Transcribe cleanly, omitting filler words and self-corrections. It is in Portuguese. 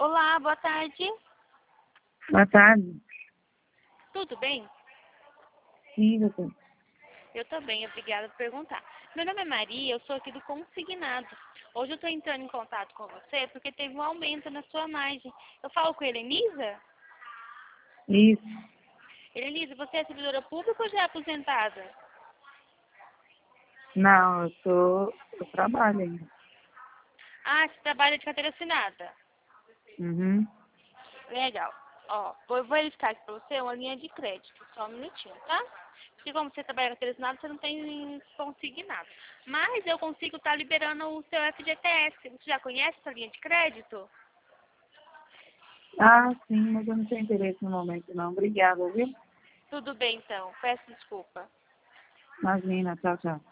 Olá, boa tarde. Boa tarde. Tudo bem? Sim, doutor. Eu tô bem, obrigada por perguntar. Meu nome é Maria, eu sou aqui do Consignado. Hoje eu tô entrando em contato com você porque teve um aumento na sua margem. Eu falo com a Helenisa? Isso. Helenisa, você é servidora pública ou já é aposentada? Não, eu trabalho ainda. Ah, você trabalha de carteira assinada. Uhum. Legal. Ó, vou verificar aqui pra você uma linha de crédito. Só um minutinho, tá? Porque como você trabalha com carteira assinada, você não tem consignado. Mas eu consigo estar liberando o seu FGTS. Você já conhece essa linha de crédito? Ah, sim, mas eu não tenho interesse no momento, não. Obrigada, viu? Tudo bem, então. Peço desculpa. Imagina, tchau, tchau.